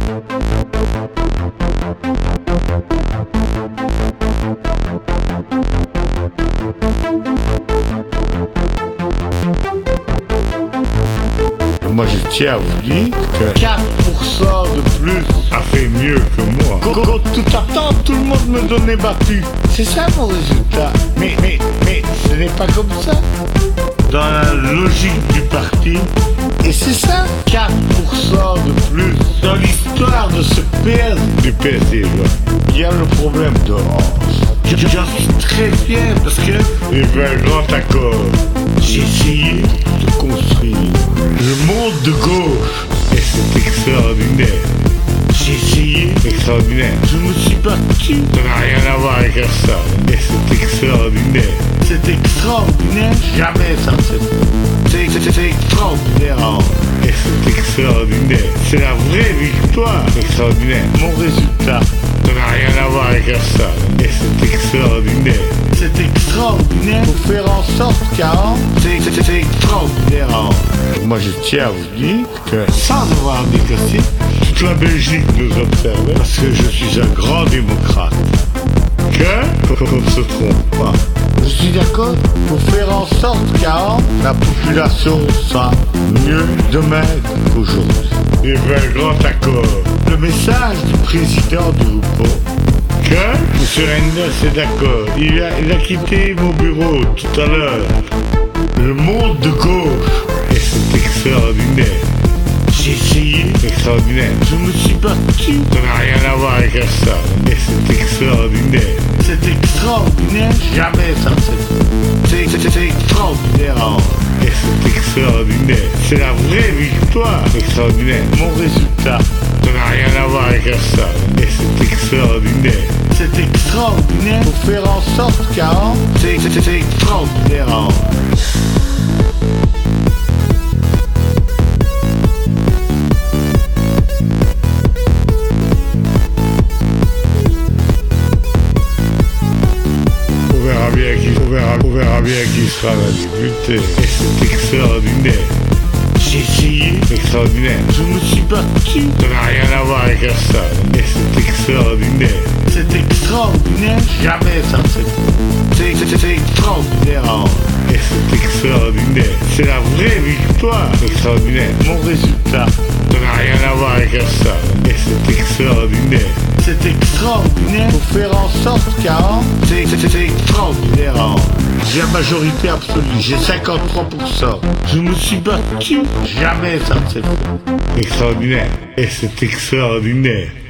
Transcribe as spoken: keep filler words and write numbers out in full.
Moi je tiens à vous dire que quatre pour cent de plus a fait mieux que moi. Contre toute attente, tout le monde me donnait battu. C'est ça mon résultat. Mais, mais, mais ce n'est pas comme ça dans la logique du parti. Et c'est ça, quatre pour cent de plus dans l'histoire de ce P S du P S D. Il y a le problème d'Orange. J'en suis très fier parce que il y avait un grand accord. J'ai essayé de construire le monde de gauche et c'est extraordinaire. J'ai essayé, extraordinaire. Je me suis battu, ça n'a rien à voir avec ça. Et c'est extraordinaire. C'est extraordinaire, jamais ça ne s'est fait. C'est, c'est, c'est extraordinaire. Et c'est extraordinaire. C'est la vraie victoire, extraordinaire. Mon résultat, ça n'a rien à voir avec ça. Et c'est extraordinaire. C'est extraordinaire pour faire en sorte qu'à c'est, c'est, c'est extraordinaire. Moi je tiens à vous dire que sans avoir négocié, toute la Belgique nous observait parce que je suis un grand démocrate. Que qu'on ne se trompe pas. Je suis d'accord pour faire en sorte qu'à la population soit mieux demain qu'aujourd'hui. Il y avait un grand accord. Le message du président du Groupe que M. Renders est d'accord. Il a, il a quitté mon bureau tout à l'heure. Le monde de gauche. Et c'est extraordinaire. J'ai essayé, extraordinaire. Je me suis battu, ça n'a rien à voir avec ça. Et c'est extraordinaire. C'est extraordinaire, jamais ça ne s'est fait. C'est, c'est, c'est extraordinaire. Et c'est extraordinaire. C'est la vraie victoire, extraordinaire. Mon résultat, ça n'a rien à voir avec ça. Et c'est extraordinaire. C'est extraordinaire pour faire en sorte qu'à c'est, c'est, c'est extraordinaire. On verra, on verra bien qui sera la députée. Et c'est extraordinaire. J'ai essayé, extraordinaire. Je me suis battu, ça n'a rien à voir avec ça. Et c'est extraordinaire. C'est extraordinaire, jamais ça ne s'est fait. C'est, c'est, c'est extraordinaire. Et c'est extraordinaire. C'est la vraie victoire, extraordinaire. Mon résultat, ça n'a rien à voir avec ça. Et c'est extraordinaire. C'est extraordinaire pour faire en sorte qu'à c'est, c'est, c'est extraordinaire. J'ai la majorité absolue, j'ai cinquante-trois pour cent. Je me suis battu, jamais ça ne s'est fait. Extraordinaire. Et c'est extraordinaire.